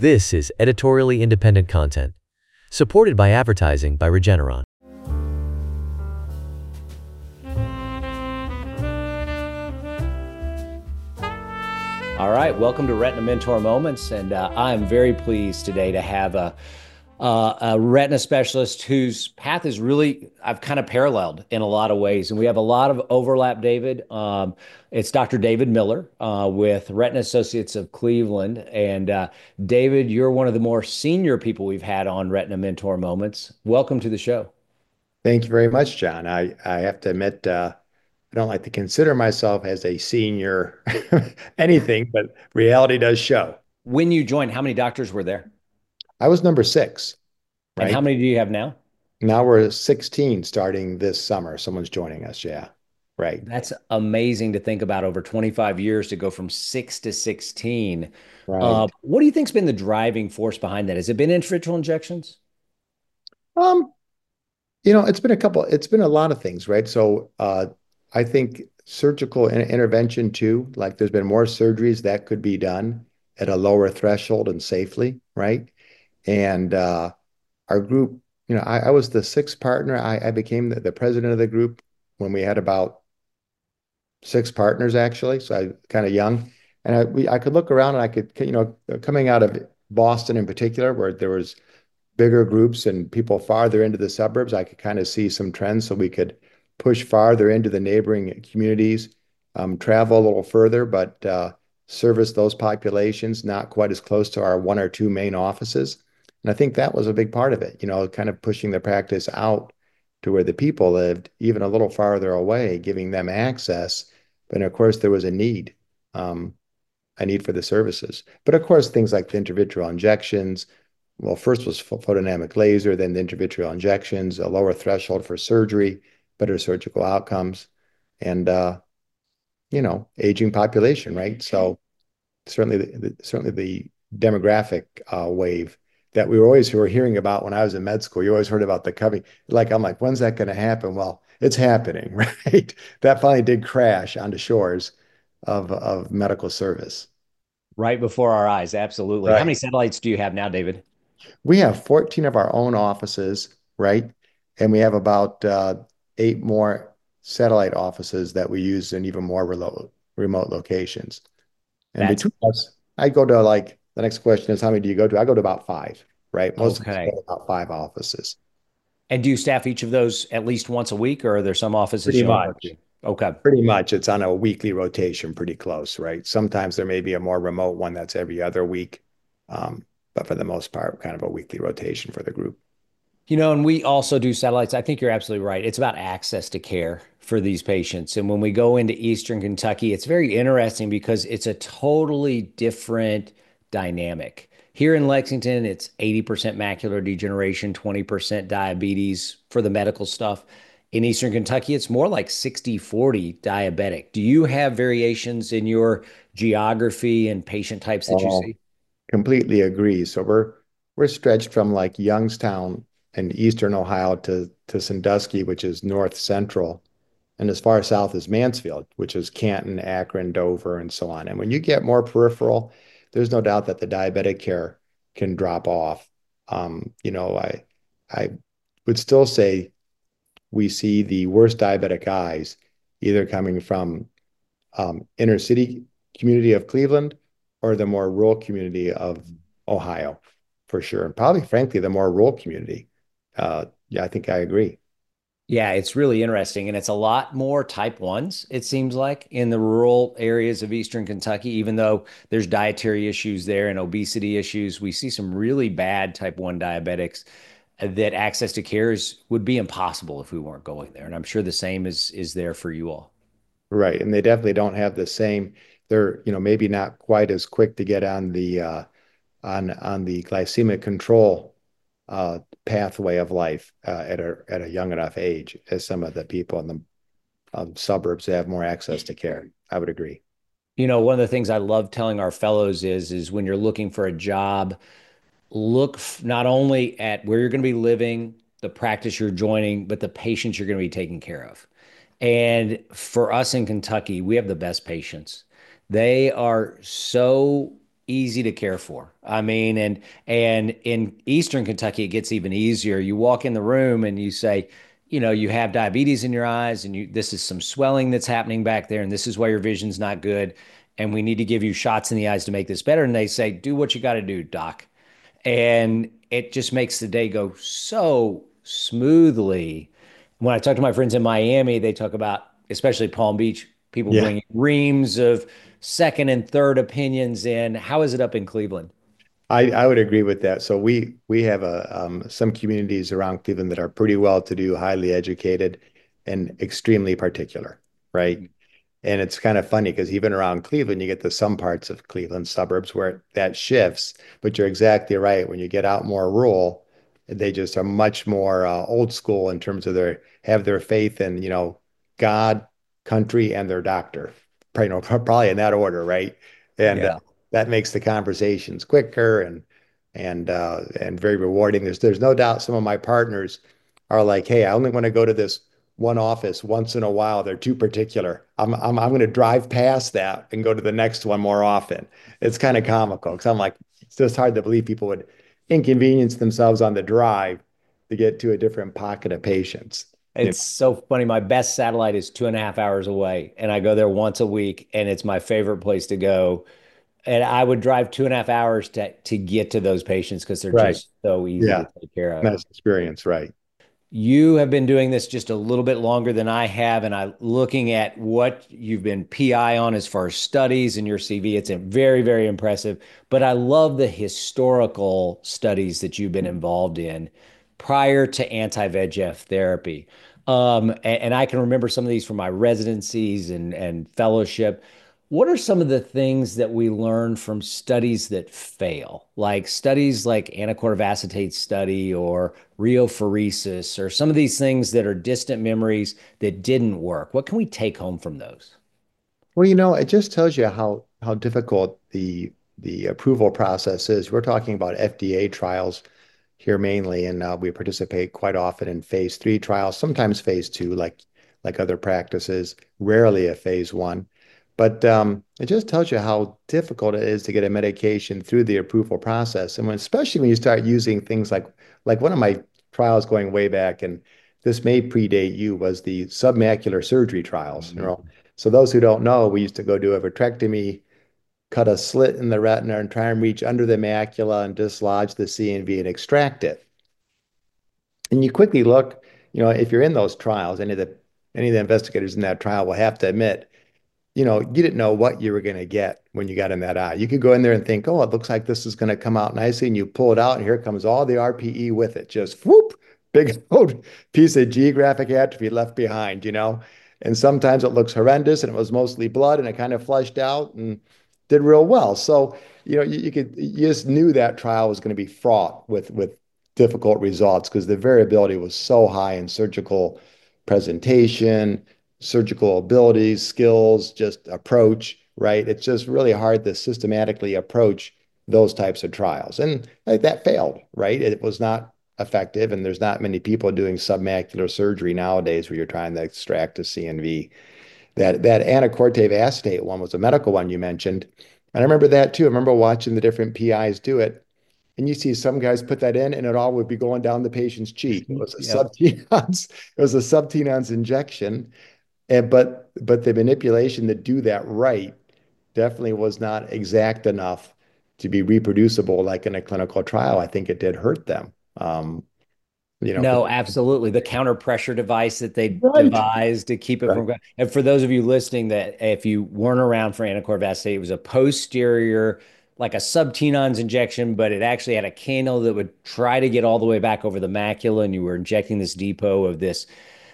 This is editorially independent content, supported by advertising by Regeneron. All right, welcome to Retina Mentor Moments, and I'm very pleased today to have a retina specialist whose path is really, I've kind of paralleled in a lot of ways, and we have a lot of overlap, David. It's Dr. David Miller with Retina Associates of Cleveland, and David, you're one of the more senior people we've had on Retina Mentor Moments. Welcome to the show. Thank you very much, John. I have to admit, I don't like to consider myself as a senior anything, but reality does show. When you joined, how many doctors were there? I was number six, And how right? many do you have now? Now we're 16 starting this summer. Someone's joining us. Yeah, right, That's amazing to think about over 25 years to go from 6 to 16. right. What do you think's been the driving force behind that? Has it been intravitreal injections? Um, it's been a lot of things, right? I think surgical intervention too, like there's been more surgeries that could be done at a lower threshold and safely, right? And our group, I was the sixth partner. I became the president of the group when we had about six partners actually. So I kind of young, and I could look around and I could, coming out of Boston in particular, where there was bigger groups and people farther into the suburbs, I could kind of see some trends. So we could push farther into the neighboring communities, travel a little further, but service those populations not quite as close to our one or two main offices. And I think that was a big part of it, kind of pushing the practice out to where the people lived, even a little farther away, giving them access. But of course, there was um, a need for the services. But of course, things like the intravitreal injections, well, first was photodynamic laser, then the intravitreal injections, a lower threshold for surgery, better surgical outcomes, and aging population, right? So certainly the demographic wave that we were hearing about when I was in med school. You always heard about the coming. Like I'm like, when's that going to happen? Well, it's happening, right? That finally did crash onto shores of medical service. Right before our eyes, absolutely. How Right. many satellites do you have now, David? We have 14 of our own offices, right? And we have about eight more satellite offices that we use in even more remote locations. And That's between us, I go to like the next question is how many do you go to? I go to about five, right? Most of us go okay. to about five offices. And do you staff each of those at least once a week, or are there some offices Pretty you only go much. to? Okay. Pretty much. It's on a weekly rotation, pretty close, right? Sometimes there may be a more remote one that's every other week. But for the most part, kind of a weekly rotation for the group. And we also do satellites. I think you're absolutely right. It's about access to care for these patients. And when we go into Eastern Kentucky, it's very interesting because it's a totally different dynamic. Here in Lexington, it's 80% macular degeneration, 20% diabetes for the medical stuff. In Eastern Kentucky, it's more like 60-40 diabetic. Do you have variations in your geography and patient types that you Oh, see? completely agree. So we're stretched from like Youngstown in eastern Ohio to Sandusky, which is north central, and as far south as Mansfield, which is Canton, Akron, Dover, and so on. And when you get more peripheral, there's no doubt that the diabetic care can drop off. I would still say we see the worst diabetic eyes either coming from inner city community of Cleveland or the more rural community of Ohio, for sure. And probably, frankly, the more rural community. Yeah, I think I agree. Yeah, it's really interesting. And it's a lot more type ones, it seems like, in the rural areas of Eastern Kentucky, even though there's dietary issues there and obesity issues, we see some really bad type 1 diabetics that access to care would be impossible if we weren't going there. And I'm sure the same is there for you all. Right. And they definitely don't have the same, they're, maybe not quite as quick to get on the on the glycemic control pathway of life at a young enough age as some of the people in the suburbs that have more access to care. I would agree. One of the things I love telling our fellows is when you're looking for a job, look not only at where you're going to be living, the practice you're joining, but the patients you're going to be taking care of. And for us in Kentucky, we have the best patients. They are so easy to care for. I mean, and in Eastern Kentucky, it gets even easier. You walk in the room and you say, you have diabetes in your eyes, and this is some swelling that's happening back there, and this is why your vision's not good, and we need to give you shots in the eyes to make this better. And they say, do what you got to do, doc. And it just makes the day go so smoothly. When I talk to my friends in Miami, they talk about, especially Palm Beach, people Yeah. bringing reams of second and third opinions in. How is it up in Cleveland? I would agree with that. So we have some communities around Cleveland that are pretty well to do, highly educated, and extremely particular, right? And it's kind of funny because even around Cleveland, you get to some parts of Cleveland suburbs where that shifts. But you're exactly right. When you get out more rural, they just are much more old school in terms of their faith in, God, country, and their doctor. Probably in that order, right? And Yeah. that makes the conversations quicker and very rewarding. There's no doubt some of my partners are like, hey, I only want to go to this one office once in a while. They're too particular. I'm going to drive past that and go to the next one more often. It's kind of comical because I'm like, it's just hard to believe people would inconvenience themselves on the drive to get to a different pocket of patients. You It's so funny. My best satellite is 2.5 hours away, and I go there once a week, and it's my favorite place to go. And I would drive 2.5 hours to get to those patients because they're Right. just so easy to Yeah. take care of. Nice experience. Right. You have been doing this just a little bit longer than I have, and I looking at what you've been PI on as far as studies in your CV, it's a very, very impressive. But I love the historical studies that you've been involved in prior to anti-VEGF therapy. And I can remember some of these from my residencies and fellowship. What are some of the things that we learn from studies that fail, like studies like anacortev acetate study or rheophoresis, or some of these things that are distant memories that didn't work? What can we take home from those? Well, it just tells you how difficult the approval process is. We're talking about FDA trials here mainly, and we participate quite often in phase three trials, sometimes phase two, like other practices, rarely a phase one. But it just tells you how difficult it is to get a medication through the approval process, and especially when you start using things like one of my trials going way back, and this may predate you, was the submacular surgery trials. So those who don't know, we used to go do a vitrectomy, cut a slit in the retina, and try and reach under the macula and dislodge the CNV and extract it. And you quickly look, if you're in those trials, any of the investigators in that trial will have to admit, you didn't know what you were going to get when you got in that eye. You could go in there and think, oh, it looks like this is going to come out nicely. And you pull it out, and here comes all the RPE with it. Just whoop, big old piece of geographic atrophy left behind. And sometimes it looks horrendous and it was mostly blood and it kind of flushed out and did real well. So, you just knew that trial was going to be fraught with difficult results because the variability was so high in surgical presentation, surgical abilities, skills, just approach, right? It's just really hard to systematically approach those types of trials. And like, that failed, right? It was not effective. And there's not many people doing submacular surgery nowadays where you're trying to extract a CNV. That anacortev acetate one was a medical one you mentioned. And I remember that too. I remember watching the different PIs do it. And you see some guys put that in, and it all would be going down the patient's cheek. It was a Yep. subtenons, it was a subtenons injection. But the manipulation to do that right definitely was not exact enough to be reproducible like in a clinical trial. I think it did hurt them. No, absolutely. The counter pressure device that they Right. devised to keep it Right. from going. And for those of you listening, that if you weren't around for anacortev acetate, it was a posterior, like a subtenons injection, but it actually had a cannula that would try to get all the way back over the macula, and you were injecting this depot of this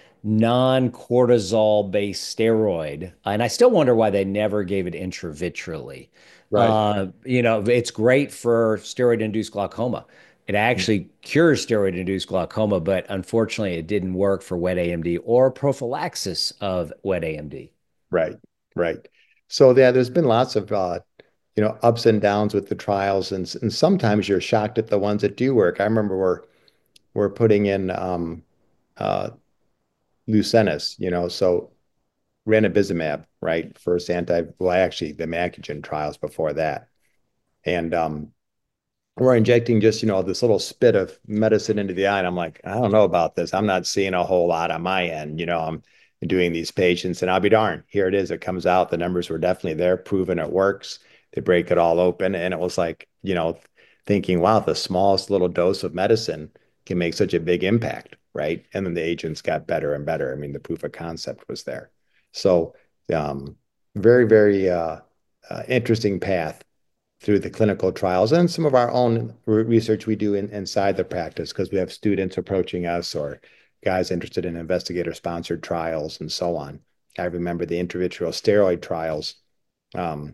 non-cortisol based steroid. And I still wonder why they never gave it intravitreally. Right. It's great for steroid-induced glaucoma. It actually cures steroid-induced glaucoma, but unfortunately, it didn't work for wet AMD or prophylaxis of wet AMD. Right. Right. So yeah, there's been lots of ups and downs with the trials, and sometimes you're shocked at the ones that do work. I remember we're putting in uh Lucentis, so ranibizumab, right? First well, actually the Macugen trials before that. And we're injecting just, this little spit of medicine into the eye. And I'm like, I don't know about this. I'm not seeing a whole lot on my end. I'm doing these patients, and I'll be darned. Here it is. It comes out. The numbers were definitely there, proven it works. They break it all open. And it was like, thinking, wow, the smallest little dose of medicine can make such a big impact, right? And then the agents got better and better. I mean, the proof of concept was there. So, um, very, very interesting path through the clinical trials and some of our own research we do inside the practice because we have students approaching us or guys interested in investigator-sponsored trials and so on. I remember the intravitreal steroid trials um,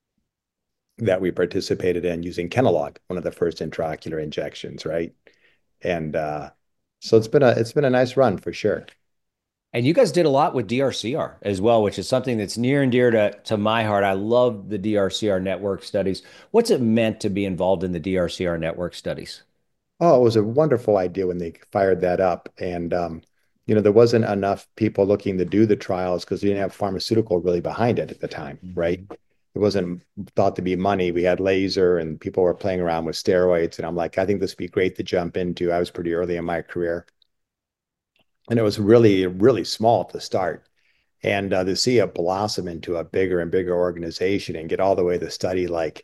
that we participated in using Kenalog, one of the first intraocular injections, right? And so it's been a nice run for sure. And you guys did a lot with DRCR as well, which is something that's near and dear to my heart. I love the DRCR network studies. What's it meant to be involved in the DRCR network studies? Oh, it was a wonderful idea when they fired that up. And, there wasn't enough people looking to do the trials because we didn't have pharmaceutical really behind it at the time, right? Mhm. It wasn't thought to be money. We had laser and people were playing around with steroids. And I'm like, I think this would be great to jump into. I was pretty early in my career. And it was really, really small to start. And to see it blossom into a bigger and bigger organization and get all the way to study like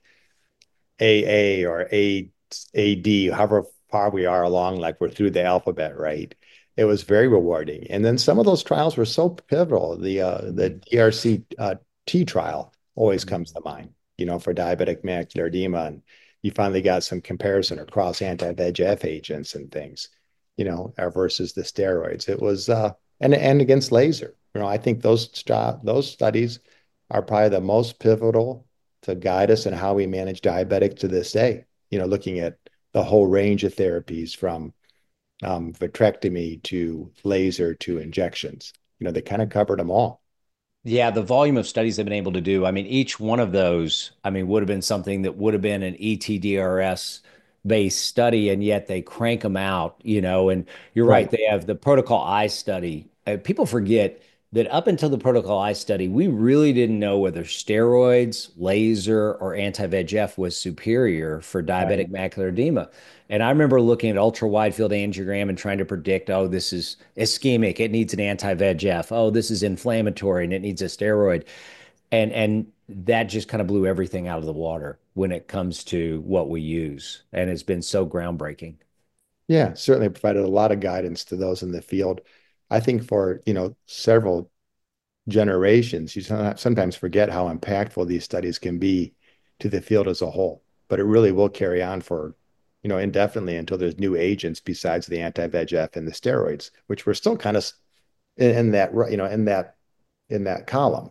AA or AD, however far we are along, like we're through the alphabet, right? It was very rewarding. And then some of those trials were so pivotal. The DRC T trial always comes to mind, for diabetic macular edema. And you finally got some comparison across anti-VEGF agents and things, versus the steroids. It was and against laser. I think those studies are probably the most pivotal to guide us in how we manage diabetics to this day. Looking at the whole range of therapies from vitrectomy to laser to injections. They kind of covered them all. Yeah, the volume of studies they've been able to do. I mean, each one of those, I mean, would have been something that would have been an ETDRS based study, and yet they crank them out, And you're right, Right. they have the Protocol I study. People forget that up until the Protocol I study, we really didn't know whether steroids, laser, or anti-VEGF was superior for Right. diabetic macular edema. And I remember looking at ultra wide field angiogram and trying to predict, oh, this is ischemic. It needs an anti-VEGF. Oh, this is inflammatory and it needs a steroid. And that just kind of blew everything out of the water when it comes to what we use. And it's been so groundbreaking. Yeah, certainly provided a lot of guidance to those in the field. I think for, several generations, you sometimes forget how impactful these studies can be to the field as a whole. But it really will carry on for, indefinitely until there's new agents besides the anti-VEGF and the steroids, which we're still kind of in that, in that column.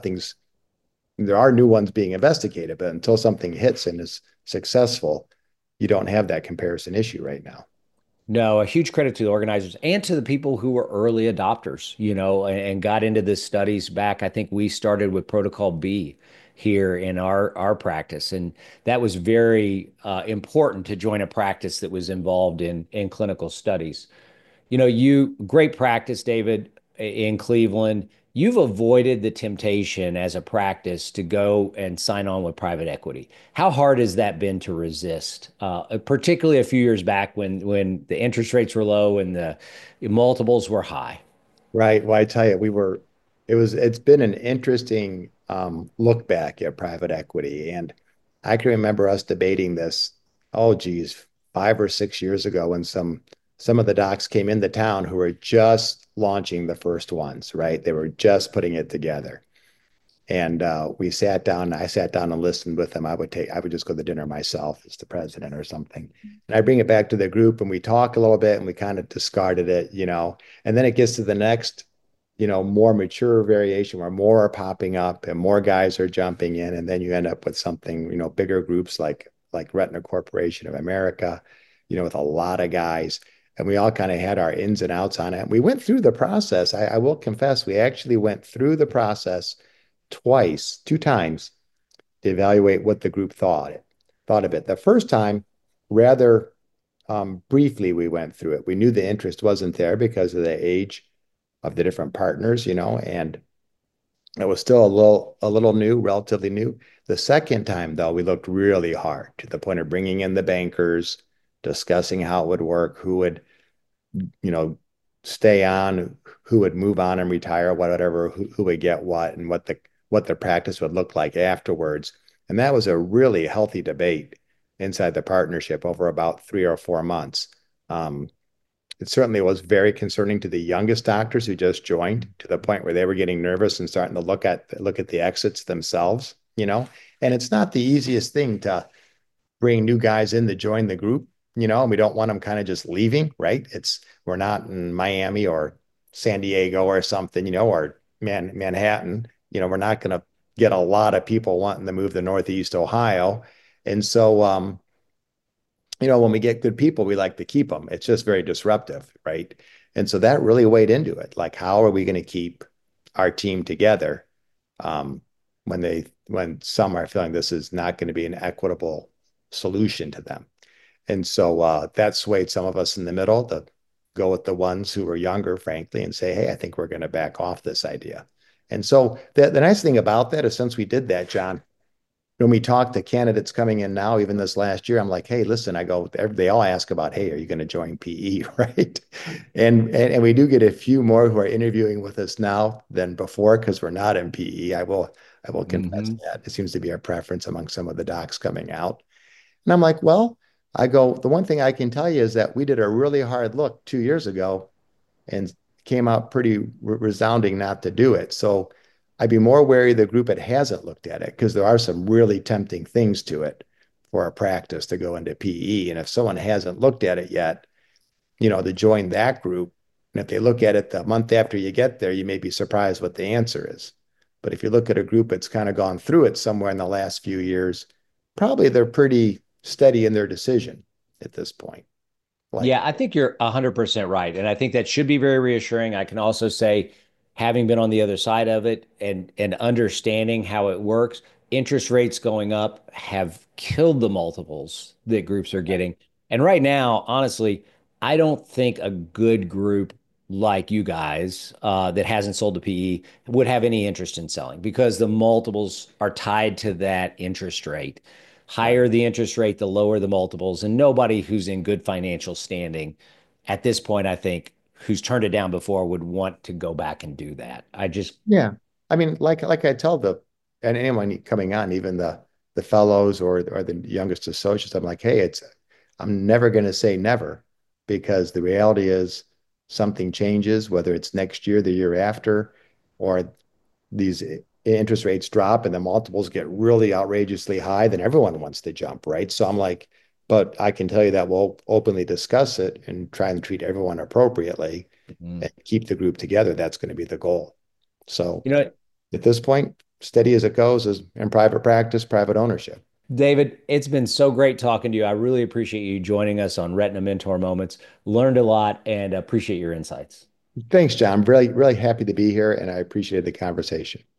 There are new ones being investigated, but until something hits and is successful, you don't have that comparison issue right now. No, a huge credit to the organizers and to the people who were early adopters, and got into this studies back. I think we started with Protocol B here in our practice, and that was very important to join a practice that was involved in clinical studies. You great practice, David, in Cleveland. You've avoided the temptation as a practice to go and sign on with private equity. How hard has that been to resist, particularly a few years back when the interest rates were low and the multiples were high? Right. Well, I tell you, it's been an interesting look back at private equity. And I can remember us debating this, oh geez, 5 or 6 years ago when some of the docs came into town who were just launching the first ones, right? They were just putting it together. And we sat down, I sat down and listened with them. I would just go to dinner myself as the president or something. And I bring it back to the group and we talk a little bit and we kind of discarded it. And then it gets to the next, more mature variation where more are popping up and more guys are jumping in. And then you end up with something, bigger groups like Retina Corporation of America, with a lot of guys. And we all kind of had our ins and outs on it. We went through the process. I will confess, we actually went through the process twice, 2 times to evaluate what the group thought of it. The first time, rather briefly, we went through it. We knew the interest wasn't there because of the age of the different partners, and It was still a little new, relatively new. The second time, though, we looked really hard to the point of bringing in the bankers, discussing how it would work, who would, you know, stay on, who would move on and retire, whatever, who would get what, and what the practice would look like afterwards. And that was a really healthy debate inside the partnership over about 3 or 4 months. Um, it certainly was very concerning to the youngest doctors who just joined, to the point where they were getting nervous and starting to look at the exits themselves, you know. And it's not the easiest thing to bring new guys in to join the group, and we don't want them kind of just leaving, right? We're not in Miami or San Diego or something, or Manhattan. We're not going to get a lot of people wanting to move to Northeast Ohio. And so, when we get good people, we like to keep them. It's just very disruptive, right? And so that really weighed into it. Like, how are we going to keep our team together um, when some are feeling this is not going to be an equitable solution to them? And so that swayed some of us in the middle to go with the ones who were younger, frankly, and say, hey, I think we're going to back off this idea. And so the nice thing about that is, since we did that, John, when we talk to candidates coming in now, even this last year, I'm like, hey, listen, they all ask about, hey, are you going to join PE, right? And we do get a few more who are interviewing with us now than before because we're not in PE. I will confess Hmm. that it seems to be our preference among some of the docs coming out. And I'm like, well, I go, the one thing I can tell you is that we did a really hard look 2 years ago and came out pretty resounding not to do it. So I'd be more wary of the group that hasn't looked at it, because there are some really tempting things to it for a practice to go into PE. And if someone hasn't looked at it yet, to join that group, and if they look at it the month after you get there, you may be surprised what the answer is. But if you look at a group that's kind of gone through it somewhere in the last few years, probably they're pretty steady in their decision at this point. Like, Yeah, I think you're 100% right. And I think that should be very reassuring. I can also say, having been on the other side of it and understanding how it works, interest rates going up have killed the multiples that groups are getting. And right now, honestly, I don't think a good group like you guys that hasn't sold to PE would have any interest in selling, because the multiples are tied to that interest rate. right. Higher the interest rate, the lower the multiples. And nobody who's in good financial standing at this point, I think, who's turned it down before, would want to go back and do that. I just, Yeah. I mean, like I tell and anyone coming on, even the fellows or the youngest associates, I'm like, hey, I'm never going to say never, because the reality is something changes, whether it's next year, the year after, or these interest rates drop and the multiples get really outrageously high, then everyone wants to jump, right? So I'm like, but I can tell you that we'll openly discuss it and try and treat everyone appropriately mm. and keep the group together. That's going to be the goal. So You know, at this point, steady as it goes is in private practice, private ownership. David, it's been so great talking to you. I really appreciate you joining us on Retina Mentor Moments. Learned a lot and appreciate your insights. Thanks, John. I'm really, really happy to be here, and I appreciated the conversation.